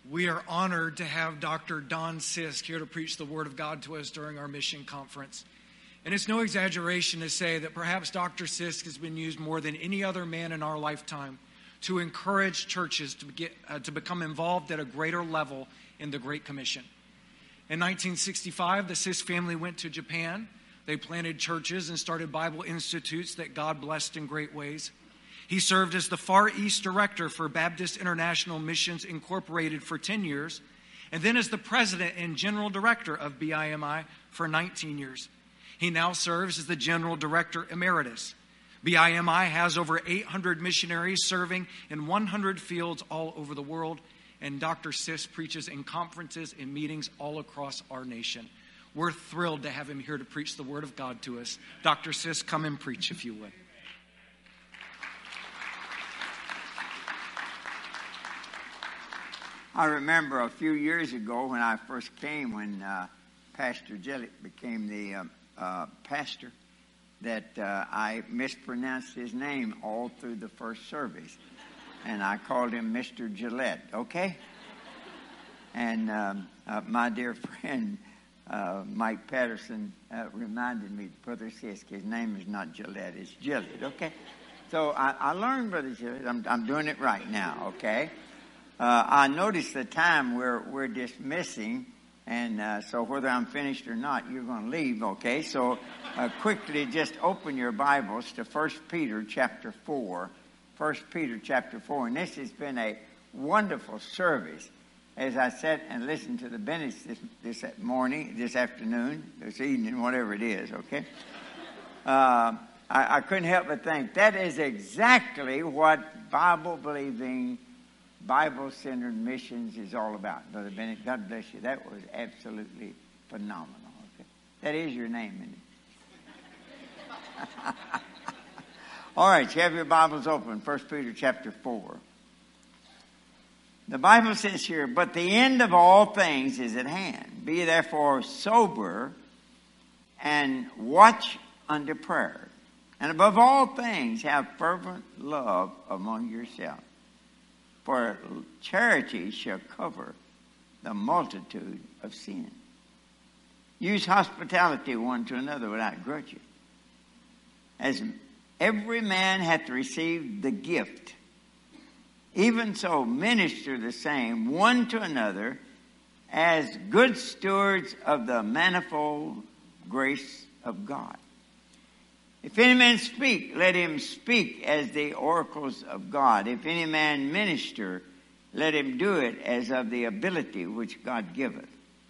We are honored to have Dr. Don Sisk here to preach the Word of God to us during our mission conference. And it's no exaggeration to say that perhaps Dr. Sisk has been used more than any other man in our lifetime to encourage churches to become involved at a greater level in the Great Commission. In 1965, the Sisk family went to Japan. They planted churches and started Bible institutes that God blessed in great ways. He served as the Far East Director for Baptist International Missions Incorporated for 10 years, and then as the President and General Director of BIMI for 19 years. He now serves as the General Director Emeritus. BIMI has over 800 missionaries serving in 100 fields all over the world, and Dr. Sisk preaches in conferences and meetings all across our nation. We're thrilled to have him here to preach the Word of God to us. Dr. Sisk, come and preach if you would. I remember a few years ago when I first came, when Pastor Gillett became the pastor, that I mispronounced his name all through the first service. And I called him Mr. Gillette, okay? And my dear friend Mike Patterson reminded me, Brother Sisk, his name is not Gillette, it's Gillett, okay? So I learned, Brother Gillett, I'm doing it right now, okay? I noticed the time we're dismissing, and so whether I'm finished or not, you're going to leave, okay? So quickly just open your Bibles to 1 Peter chapter 4. 1 Peter chapter 4. And this has been a wonderful service. As I sat and listened to the Bennetts this morning, this afternoon, this evening, whatever it is, okay? I couldn't help but think that is exactly what Bible-believing, Bible-centered missions is all about. Brother Bennett, God bless you. That was absolutely phenomenal. Okay? That is your name, isn't it? All right, you have your Bibles open. 1 Peter chapter 4. The Bible says here, but the end of all things is at hand. Be therefore sober and watch unto prayer. And above all things, have fervent love among yourselves. For charity shall cover the multitude of sin. Use hospitality one to another without grudging. As every man hath received the gift, even so minister the same one to another as good stewards of the manifold grace of God. If any man speak, let him speak as the oracles of God. If any man minister, let him do it as of the ability which God giveth.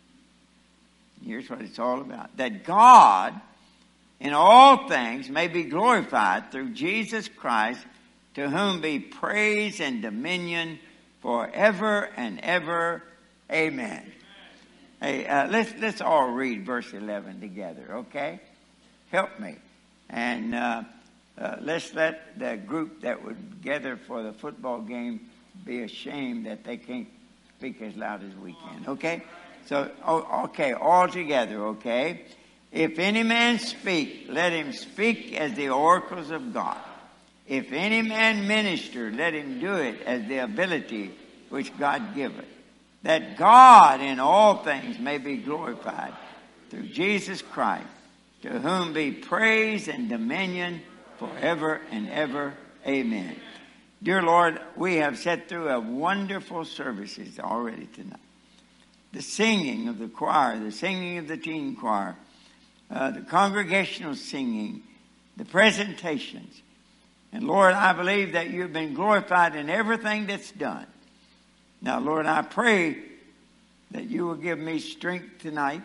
Here's what it's all about. That God in all things may be glorified through Jesus Christ, to whom be praise and dominion forever and ever. Amen. Hey, let's all read verse 11 together, okay? Help me. And let's let the group that would gather for the football game be ashamed that they can't speak as loud as we can, okay? So, okay, all together, okay? If any man speak, let him speak as the oracles of God. If any man minister, let him do it as the ability which God giveth. That God in all things may be glorified through Jesus Christ, to whom be praise and dominion forever and ever. Amen. Dear Lord, we have sat through a wonderful services already tonight. The singing of the choir, the singing of the teen choir, the congregational singing, the presentations. And Lord, I believe that you've been glorified in everything that's done. Now, Lord, I pray that you will give me strength tonight.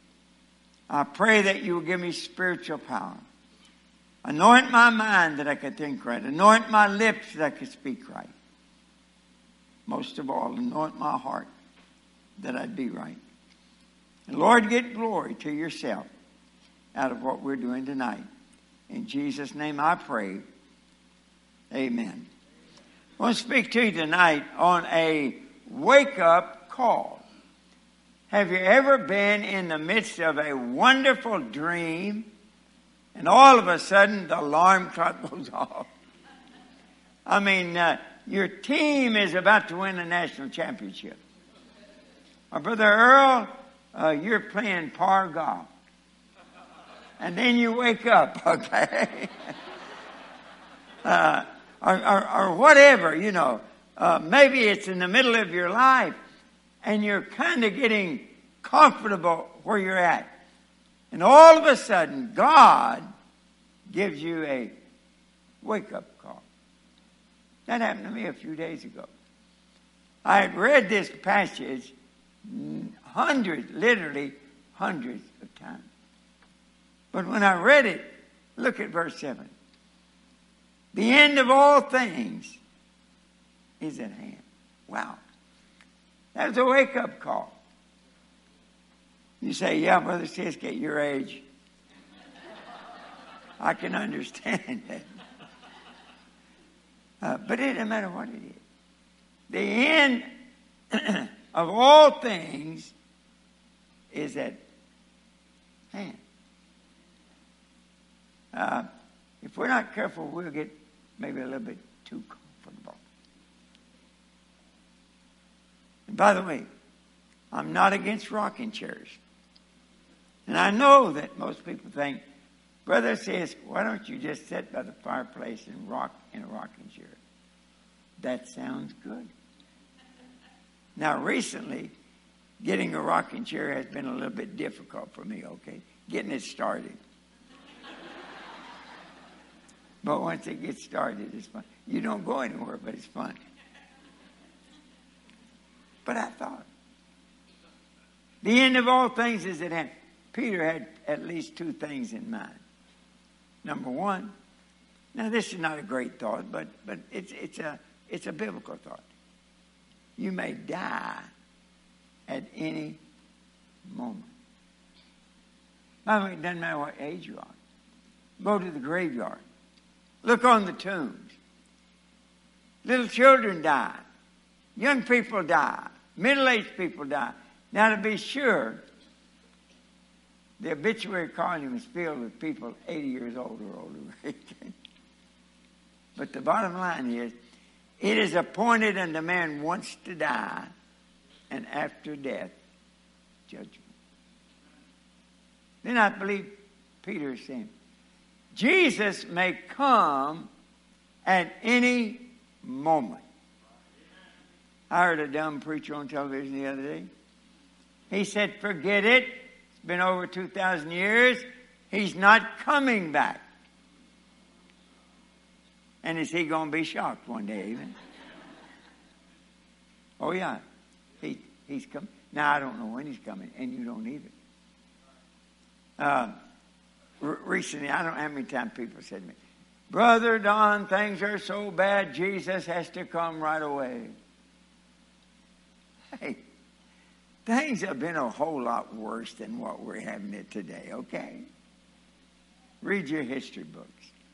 I pray that you will give me spiritual power. Anoint my mind that I could think right. Anoint my lips that I could speak right. Most of all, anoint my heart that I'd be right. And Lord, get glory to yourself out of what we're doing tonight. In Jesus' name I pray. Amen. I want to speak to you tonight on a wake-up call. Have you ever been in the midst of a wonderful dream and all of a sudden the alarm clock goes off? I mean, your team is about to win a national championship. Or Brother Earl, you're playing par golf. And then you wake up, okay? Or whatever, you know. Maybe it's in the middle of your life and you're kind of getting comfortable where you're at. And all of a sudden, God gives you a wake-up call. That happened to me a few days ago. I had read this passage literally hundreds of times. But when I read it, look at verse 7. The end of all things is at hand. Wow. That was a wake-up call. You say, yeah, Brother Sisk, at your age, I can understand that. But it doesn't matter what it is. The end of all things is at hand. If we're not careful, we'll get maybe a little bit too comfortable. And by the way, I'm not against rocking chairs. And I know that most people think, Brother says, why don't you just sit by the fireplace and rock in a rocking chair? That sounds good. Now, recently, getting a rocking chair has been a little bit difficult for me, okay? Getting it started. But once it gets started, it's fun. You don't go anywhere, but it's fun. But I thought, the end of all things is at hand. Peter had at least two things in mind. Number one, now this is not a great thought, but it's a biblical thought. You may die at any moment. By the way, it doesn't matter what age you are. Go to the graveyard. Look on the tombs. Little children die. Young people die. Middle-aged people die. Now, to be sure, the obituary column is filled with people 80 years old or older. But the bottom line is, it is appointed unto man once to die, and after death, judgment. Then I believe Peter is saying, Jesus may come at any moment. I heard a dumb preacher on television the other day. He said, forget it. It's been over 2,000 years. He's not coming back. And is he going to be shocked one day even? Oh, yeah. He's coming. Now, I don't know when he's coming, and you don't either. Recently, I don't know how many times people said to me, Brother Don, things are so bad, Jesus has to come right away. Hey, things have been a whole lot worse than what we're having it today, okay? Read your history books.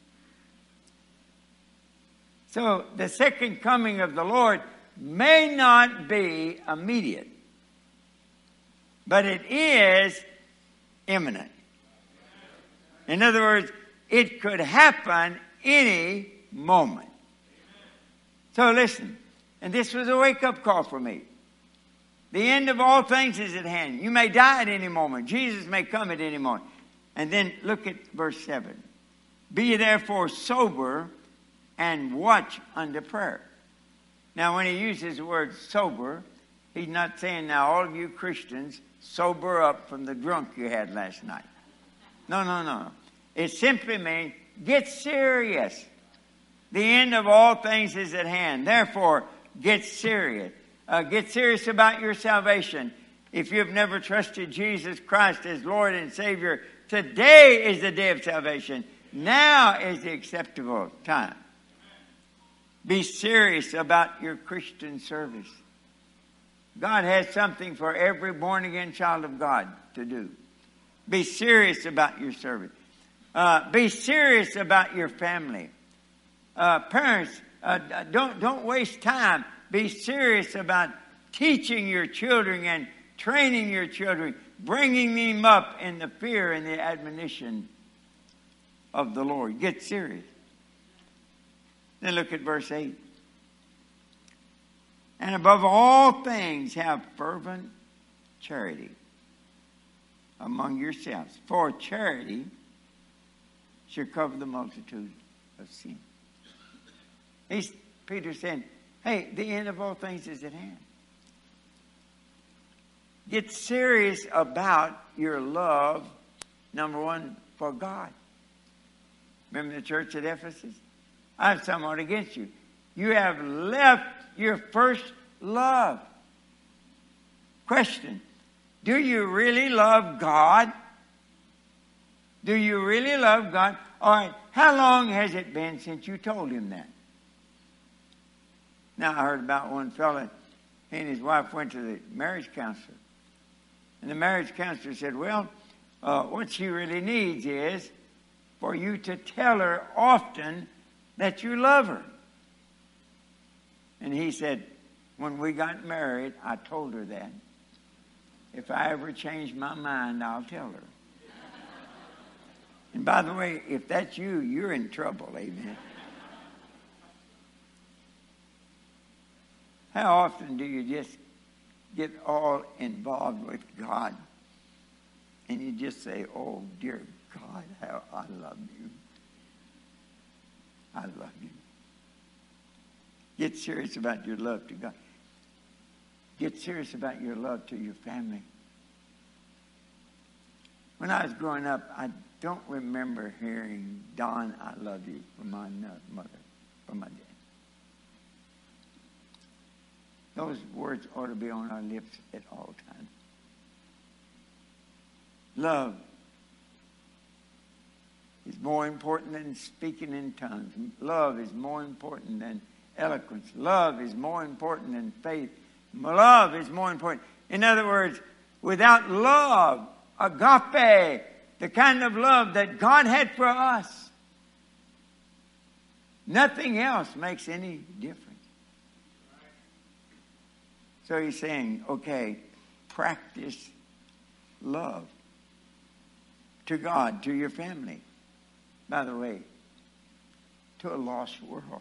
So, the second coming of the Lord may not be immediate, but it is imminent. In other words, it could happen any moment. So listen, and this was a wake-up call for me. The end of all things is at hand. You may die at any moment. Jesus may come at any moment. And then look at verse 7. Be ye therefore sober and watch unto prayer. Now, when he uses the word sober, he's not saying, now, all of you Christians, sober up from the drunk you had last night. No. It simply means get serious. The end of all things is at hand. Therefore, get serious. Get serious about your salvation. If you've never trusted Jesus Christ as Lord and Savior, today is the day of salvation. Now is the acceptable time. Be serious about your Christian service. God has something for every born-again child of God to do. Be serious about your service. Be serious about your family. Parents, don't waste time. Be serious about teaching your children and training your children, bringing them up in the fear and the admonition of the Lord. Get serious. Then look at verse 8. And above all things have fervent charity among yourselves. For charity shall cover the multitude of sin. Peter's saying, hey, the end of all things is at hand. Get serious about your love, number one, for God. Remember the church at Ephesus? I have somewhat against you. You have left your first love. Question. Do you really love God? Do you really love God? All right. How long has it been since you told him that? Now, I heard about one fella, he and his wife went to the marriage counselor. And the marriage counselor said, well, what she really needs is for you to tell her often that you love her. And he said, when we got married, I told her that. If I ever change my mind, I'll tell her. And by the way, if that's you, you're in trouble, amen. How often do you just get all involved with God and you just say, oh, dear God, how I love you. I love you. Get serious about your love to God. Get serious about your love to your family. When I was growing up, I don't remember hearing, Don, I love you, from my mother, from my dad. Those words ought to be on our lips at all times. Love is more important than speaking in tongues. Love is more important than eloquence. Love is more important than faith. Love is more important. In other words, without love, agape, the kind of love that God had for us, nothing else makes any difference. So he's saying, okay, practice love to God, to your family. By the way, to a lost world.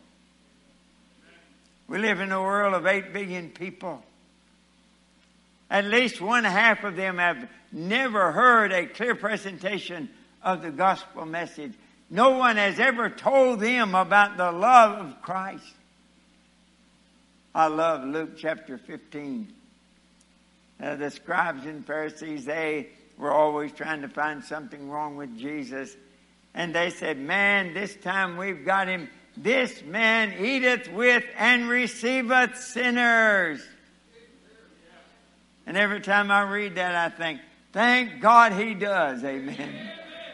We live in a world of 8 billion people. At least 1/2 of them have never heard a clear presentation of the gospel message. No one has ever told them about the love of Christ. I love Luke chapter 15. The scribes and Pharisees, they were always trying to find something wrong with Jesus. And they said, man, this time we've got him. This man eateth with and receiveth sinners. And every time I read that, I think, thank God he does. Amen.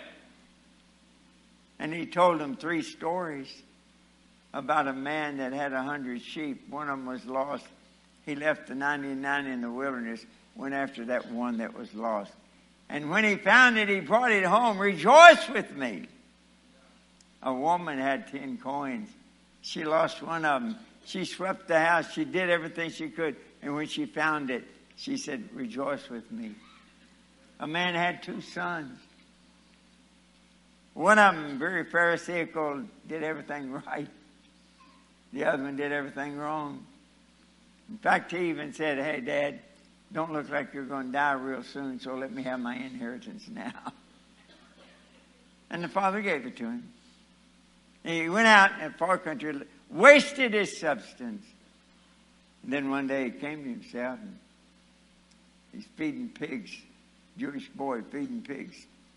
And he told them 3 stories about a man that had 100 sheep. One of them was lost. He left the 99 in the wilderness, went after that one that was lost. And when he found it, he brought it home. Rejoice with me. A woman had 10 coins. She lost one of them. She swept the house. She did everything she could. And when she found it, she said, rejoice with me. A man had 2 sons. One of them, very pharisaical, did everything right. The other one did everything wrong. In fact, he even said, hey, Dad, don't look like you're going to die real soon, so let me have my inheritance now. And the father gave it to him. And he went out in a far country, wasted his substance. And then one day he came to himself and he's feeding pigs. Jewish boy feeding pigs.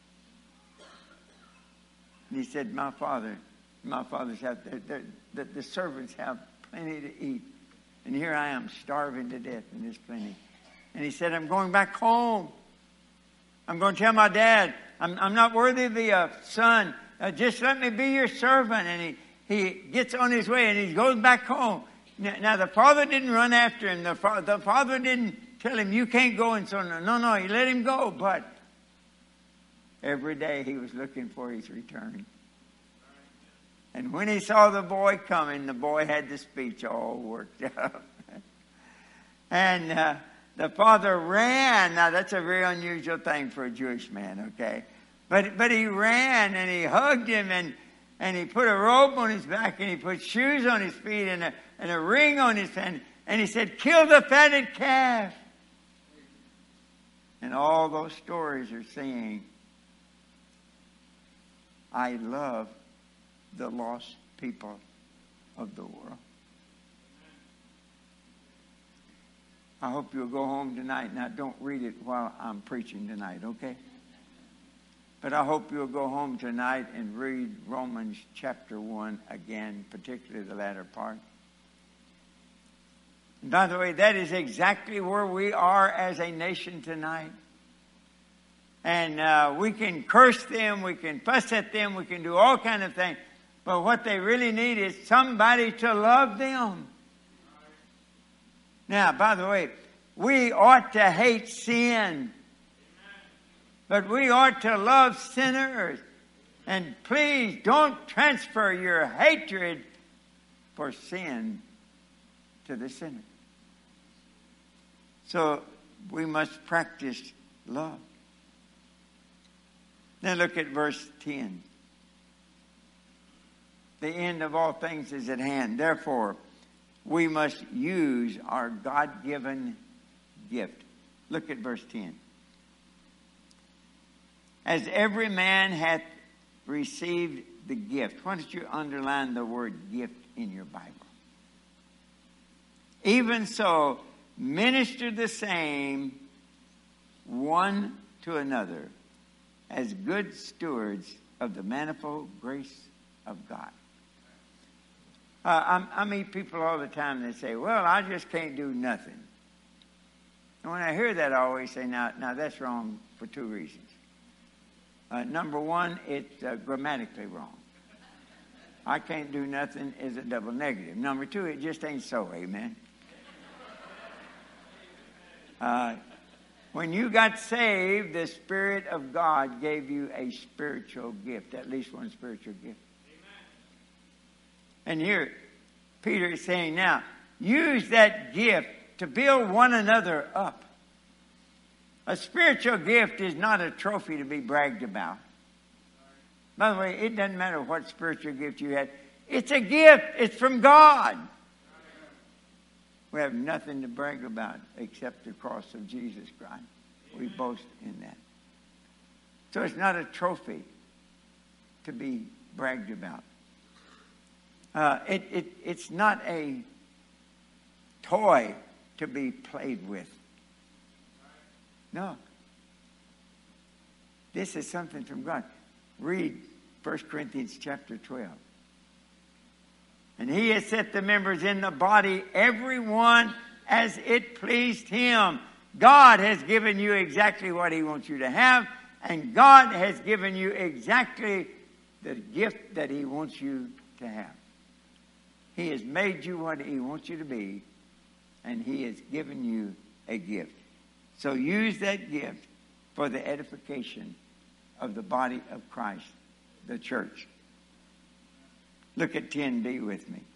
And he said, my father's house, the servants have plenty to eat. And here I am starving to death and there's plenty. And he said, I'm going back home. I'm going to tell my dad, I'm not worthy of the son. Just let me be your servant. And he gets on his way and he goes back home. Now the father didn't run after him. The father didn't tell him, you can't go and so on. No, he let him go. But every day he was looking for his return. And when he saw the boy coming, the boy had the speech all worked out. And the father ran. Now that's a very unusual thing for a Jewish man, okay? But he ran and he hugged him and he put a robe on his back and he put shoes on his feet and a ring on his hand. And he said, kill the fatted calf. all those stories are saying, I love the lost people of the world. I hope you'll go home tonight. Now, don't read it while I'm preaching tonight, okay? But I hope you'll go home tonight and read Romans chapter 1 again, particularly the latter part. And by the way, that is exactly where we are as a nation tonight. And we can curse them, we can fuss at them, we can do all kinds of things. But what they really need is somebody to love them. Now, by the way, we ought to hate sin. But we ought to love sinners. And please don't transfer your hatred for sin to the sinner. So we must practice love. Now look at verse 10. The end of all things is at hand. Therefore, we must use our God-given gift. Look at verse 10. As every man hath received the gift. Why don't you underline the word gift in your Bible? Even so, minister the same one to another as good stewards of the manifold grace of God. I meet people all the time that say, well, I just can't do nothing. And when I hear that, I always say, now that's wrong for two reasons. Number one, it's grammatically wrong. I can't do nothing is a double negative. Number two, it just ain't so, amen. When you got saved, the Spirit of God gave you a spiritual gift, at least one spiritual gift. And here, Peter is saying, now, use that gift to build one another up. A spiritual gift is not a trophy to be bragged about. By the way, it doesn't matter what spiritual gift you had. It's a gift. It's from God. We have nothing to brag about except the cross of Jesus Christ. We boast in that. So it's not a trophy to be bragged about. It's not a toy to be played with. No. This is something from God. Read 1 Corinthians chapter 12. And he has set the members in the body, everyone as it pleased him. God has given you exactly what he wants you to have, and God has given you exactly the gift that he wants you to have. He has made you what he wants you to be, and he has given you a gift. So use that gift for the edification of the body of Christ, the church. Look at 10b with me.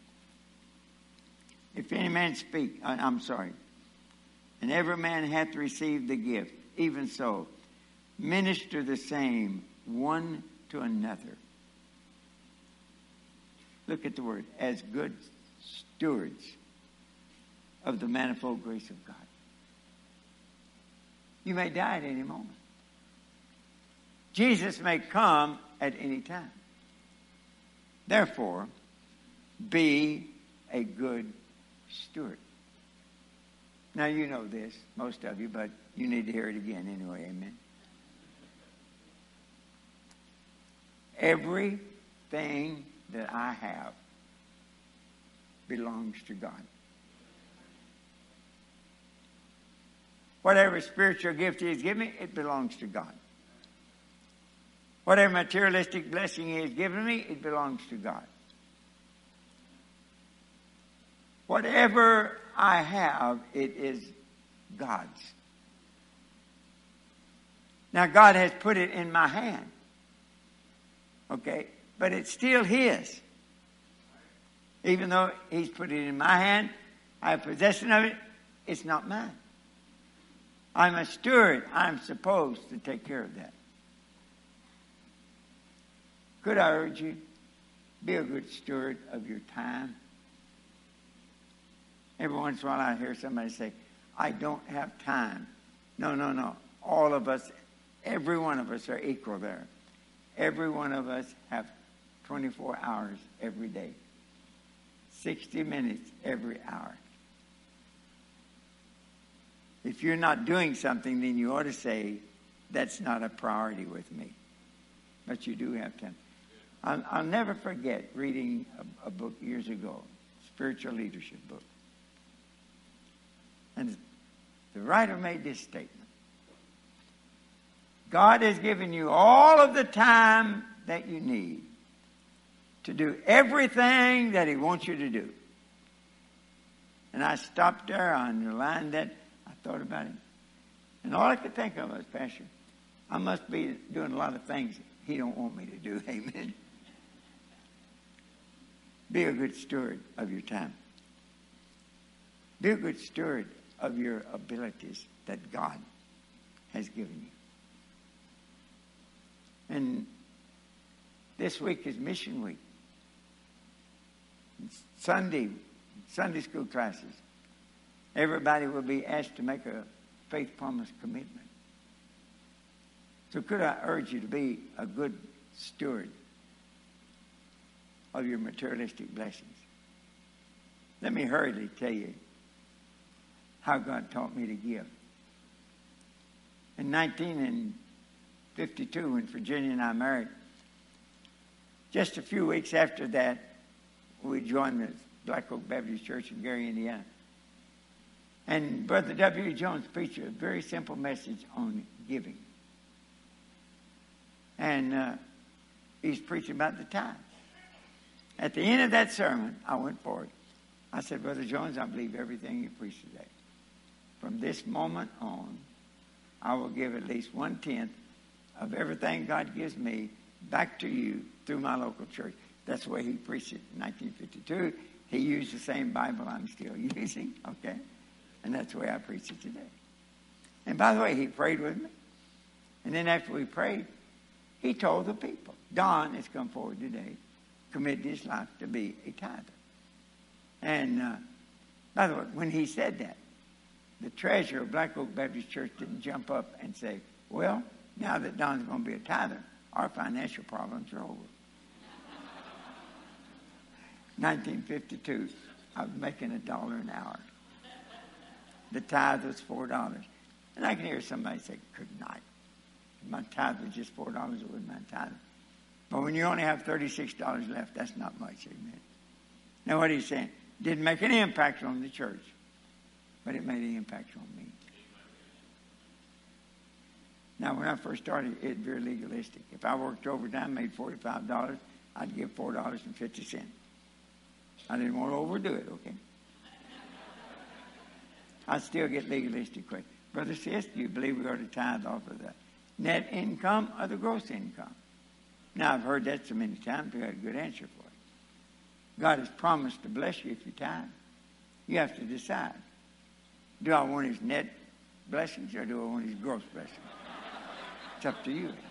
If any man speak, and every man hath received the gift, even so, minister the same one to another. Look at the word, as good stewards of the manifold grace of God. You may die at any moment. Jesus may come at any time. Therefore, be a good steward. Now you know this, most of you, but you need to hear it again anyway, amen. Everything that I have belongs to God. Whatever spiritual gift he has given me, it belongs to God. Whatever materialistic blessing he has given me, it belongs to God. Whatever I have, it is God's. Now, God has put it in my hand. Okay? But it's still his. Even though he's put it in my hand, I have possession of it, it's not mine. I'm a steward. I'm supposed to take care of that. Could I urge you, be a good steward of your time? Every once in a while I hear somebody say, I don't have time. No. all of us, every one of us are equal there. Every one of us have 24 hours every day. 60 minutes every hour. If you're not doing something, then you ought to say, that's not a priority with me. But you do have time. I'll never forget reading a book years ago, spiritual leadership book. And the writer made this statement. God has given you all of the time that you need to do everything that He wants you to do. And I stopped there, I underlined that, I thought about it. And all I could think of was, Pastor, I must be doing a lot of things He don't want me to do. Amen. Be a good steward of your time. Be a good steward of your abilities that God has given you. And this week is Mission Week. Sunday school classes. Everybody will be asked to make a faith promise commitment. So could I urge you to be a good steward of your materialistic blessings? Let me hurriedly tell you how God taught me to give. In 1952, when Virginia and I married, just a few weeks after that, we joined the Black Oak Baptist Church in Gary, Indiana. And Brother W. Jones preached a very simple message on giving. And he's preaching about the tithe. At the end of that sermon, I went forward. I said, Brother Jones, I believe everything you preached today. From this moment on, I will give at least 1/10 of everything God gives me back to you through my local church. That's the way he preached it in 1952. He used the same Bible I'm still using, okay? And that's the way I preach it today. And by the way, he prayed with me. And then after we prayed, he told the people, Don has come forward today, committed his life to be a tither. And by the way, when he said that, the treasurer of Black Oak Baptist Church didn't jump up and say, well, now that Don's going to be a tither, our financial problems are over. 1952, I was making $1 an hour. The tithe was $4. And I can hear somebody say, good night. If my tithe was just $4, it wouldn't be my tithe. But when you only have $36 left, that's not much, amen. Now what he's saying, didn't make any impact on the church, but it made an impact on me. Now when I first started, it was very legalistic. If I worked overtime, made $45, I'd give $4.50. I didn't want to overdo it, okay? I still get legalistic quick. Brother Sis, do you believe we ought to tithe off of the net income or the gross income? Now, I've heard that so many times, we got a good answer for it. God has promised to bless you if you tithe. You have to decide. Do I want his net blessings or do I want his gross blessings? It's up to you.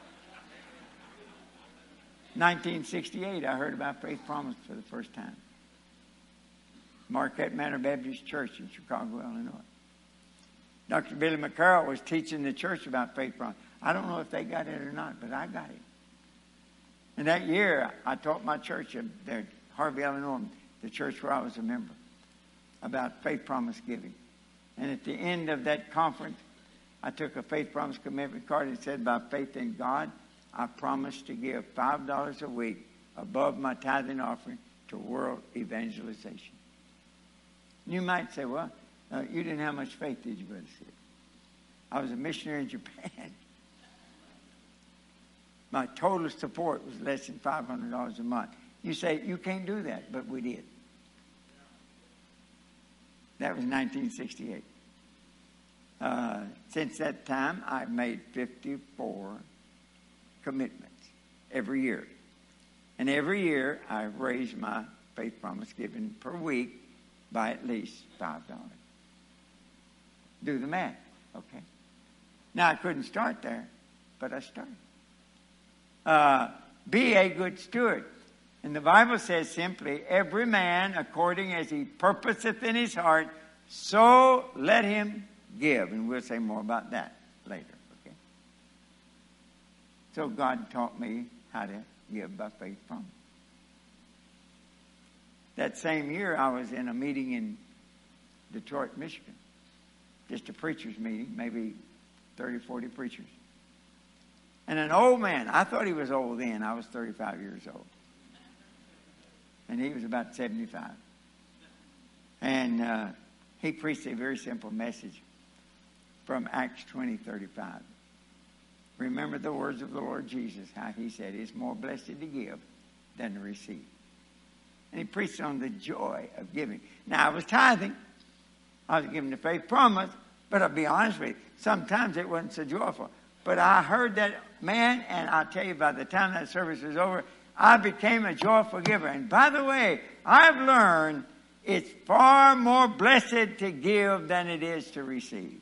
1968, I heard about faith promise for the first time. Marquette Manor Baptist Church in Chicago, Illinois. Dr. Billy McCarroll was teaching the church about faith promise. I don't know if they got it or not, but I got it. And that year, I taught my church there, Harvey, Illinois, the church where I was a member, about faith promise giving. And at the end of that conference, I took a faith promise commitment card and said, by faith in God, I promise to give $5 a week above my tithing offering to world evangelization. You might say, well, you didn't have much faith, did you, Brother Sid? I was a missionary in Japan. My total support was less than $500 a month. You say, you can't do that, but we did. That was 1968. Since that time, I've made 54 commitments every year. And every year, I've raised my faith promise giving per week by at least $5. Do the math, okay? Now, I couldn't start there, but I started. Be a good steward. And the Bible says simply, every man according as he purposeth in his heart, so let him give. And we'll say more about that later, So God taught me how to give by faith promise. That same year, I was in a meeting in Detroit, Michigan. Just a preacher's meeting, maybe 30, 40 preachers. And an old man, I thought he was old then. I was 35 years old. And he was about 75. And he preached a very simple message from Acts 20:35. Remember the words of the Lord Jesus, how he said, it's more blessed to give than to receive. And he preached on the joy of giving. Now, I was tithing. I was giving the faith promise. But I'll be honest with you, sometimes it wasn't so joyful. But I heard that man, and I'll tell you, by the time that service was over, I became a joyful giver. And by the way, I've learned it's far more blessed to give than it is to receive.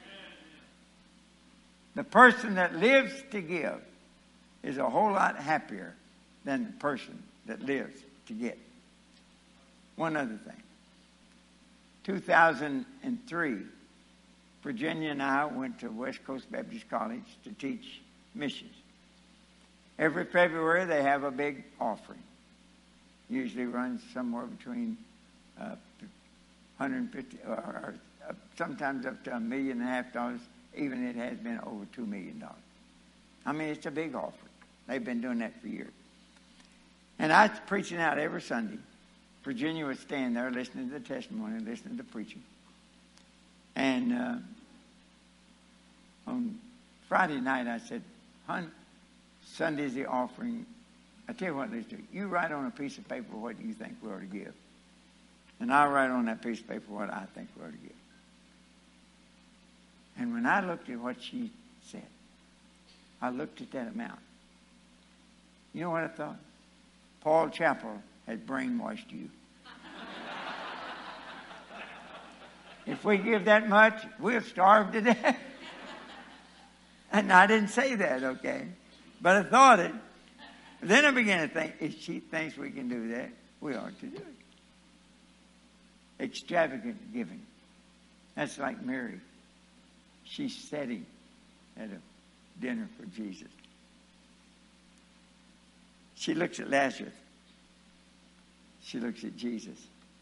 The person that lives to give is a whole lot happier than the person that lives to get. One other thing. 2003, Virginia and I went to West Coast Baptist College to teach missions. Every February they have a big offering. Usually runs somewhere between 150 or sometimes up to $1.5 million. Even it has been over $2 million. I mean, it's a big offering. They've been doing that for years. And I was preaching out every Sunday. Virginia would stand there listening to the testimony, listening to the preaching. And on Friday night, I said, "Hon, Sunday's the offering. I tell you what, let's do. You write on a piece of paper what you think we ought to give. And I'll write on that piece of paper what I think we ought to give." And when I looked at what she said, I looked at that amount. You know what I thought? Paul Chappell has brainwashed you. If we give that much, we'll starve to death. And I didn't say that, okay? But I thought it. Then I began to think, if she thinks we can do that, we ought to do it. Extravagant giving. That's like Mary. She's sitting at a dinner for Jesus. She looks at Lazarus. She looks at Jesus.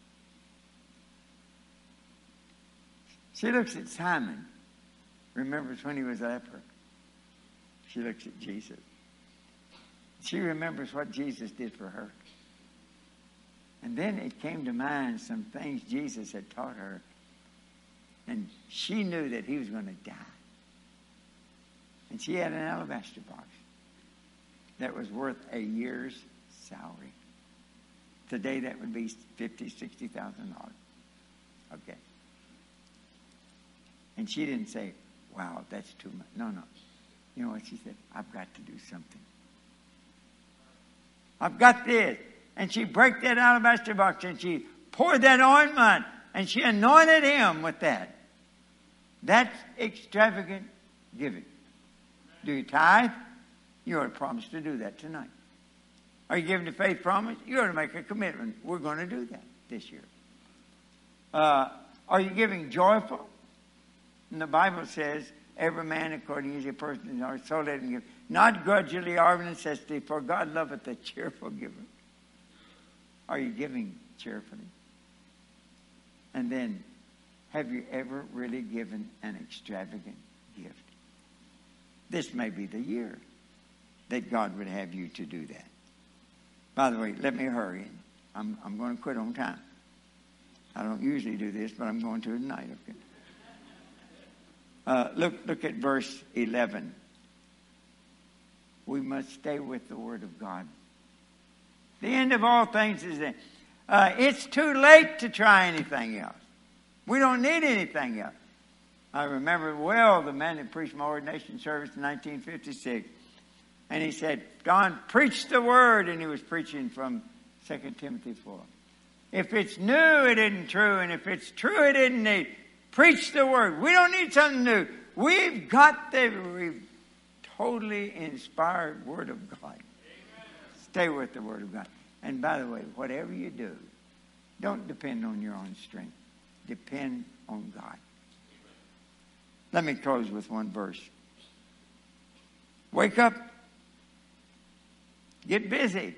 She looks at Simon. Remembers when he was a leper. She looks at Jesus. She remembers what Jesus did for her. And then it came to mind some things Jesus had taught her. And she knew that he was going to die. And she had an alabaster box that was worth a year's salary. Today that would be $50,000, $60,000. Okay. And she didn't say, "Wow, that's too much." No. You know what she said? "I've got to do something. I've got this." And she broke that alabaster box and she poured that ointment and she anointed him with that. That's extravagant giving. Do you tithe? You ought to promise to do that tonight. Are you giving the faith promise? You ought to make a commitment. We're going to do that this year. Are you giving joyful? And the Bible says, every man according to his person in heart, so let him give. Not grudgingly or of necessity, for God loveth a cheerful giver. Are you giving cheerfully? And then, have you ever really given an extravagant gift? This may be the year that God would have you to do that. By the way, let me hurry. I'm going to quit on time. I don't usually do this, but I'm going to tonight. Okay. Look at verse 11. We must stay with the Word of God. The end of all things is that it's too late to try anything else. We don't need anything else. I remember well the man that preached my ordination service in 1956. And he said, "Don, preach the Word." And he was preaching from 2 Timothy 4. If it's new, it isn't true. And if it's true, it isn't need. Preach the Word. We don't need something new. We've got the totally inspired Word of God. Stay with the Word of God. And by the way, whatever you do, don't depend on your own strength. Depend on God. Let me close with one verse. Wake up Get busy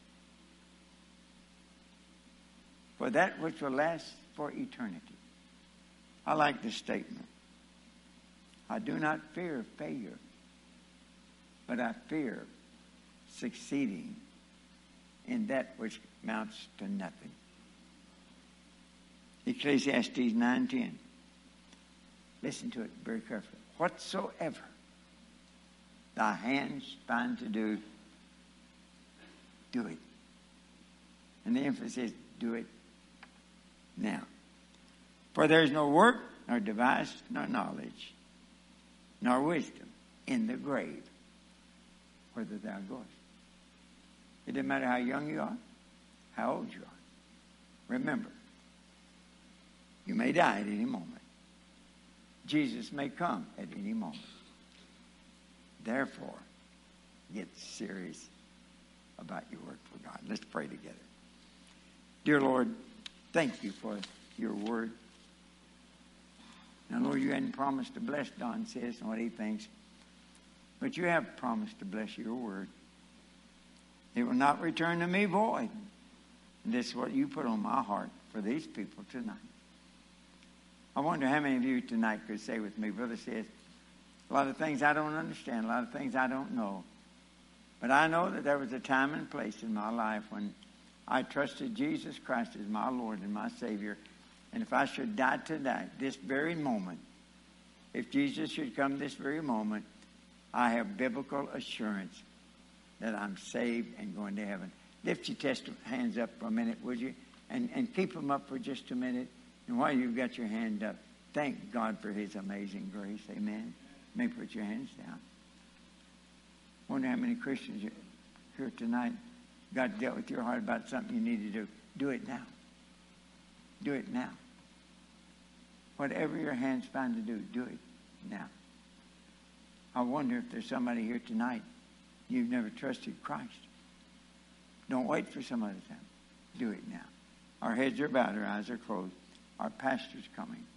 for that which will last for eternity. I like this statement. I do not fear failure, but I fear succeeding in that which amounts to nothing. Ecclesiastes 9:10. Listen to it very carefully. Whatsoever thy hands find to do, do it. And the emphasis is do it now. For there is no work, nor device, nor knowledge, nor wisdom in the grave, whither thou goest. It doesn't matter how young you are, how old you are. Remember, you may die at any moment. Jesus may come at any moment. Therefore, get serious about your work for God. Let's pray together. Dear Lord, thank you for your word. Now, Lord, you hadn't promised to bless Don Sis and what he thinks, but you have promised to bless your word. It will not return to me void. And this is what you put on my heart for these people tonight. I wonder how many of you tonight could say with me, Brother Sis, a lot of things I don't understand, a lot of things I don't know. But I know that there was a time and place in my life when I trusted Jesus Christ as my Lord and my Savior. And if I should die tonight, this very moment, if Jesus should come this very moment, I have biblical assurance that I'm saved and going to heaven. Lift your hands up for a minute, would you? And keep them up for just a minute. And while you've got your hand up, thank God for His amazing grace. Amen. You may put your hands down. I wonder how many Christians here tonight, God dealt with your heart about something you need to do. Do it now. Do it now. Whatever your hands find to do it now. I wonder if there's somebody here tonight, you've never trusted Christ. Don't wait for some other time. Do it now. Our heads are bowed, our eyes are closed. Our pastor's coming.